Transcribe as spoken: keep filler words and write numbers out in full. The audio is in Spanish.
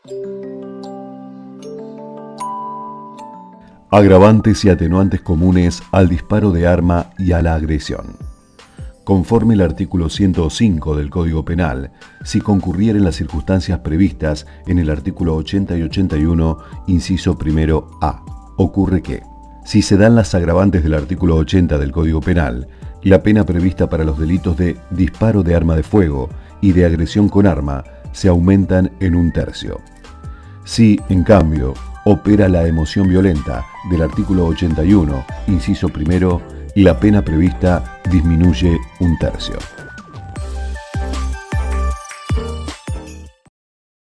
Agravantes y atenuantes comunes al disparo de arma y a la agresión. Conforme el artículo ciento cinco del Código Penal, si concurrieren las circunstancias previstas en el artículo ochenta y ochenta y uno, inciso primero A, ocurre que, si se dan las agravantes del artículo ochenta del Código Penal, la pena prevista para los delitos de disparo de arma de fuego y de agresión con arma se aumentan en un tercio. Si, en cambio, opera la emoción violenta del artículo ochenta y uno, inciso primero, la pena prevista disminuye un tercio.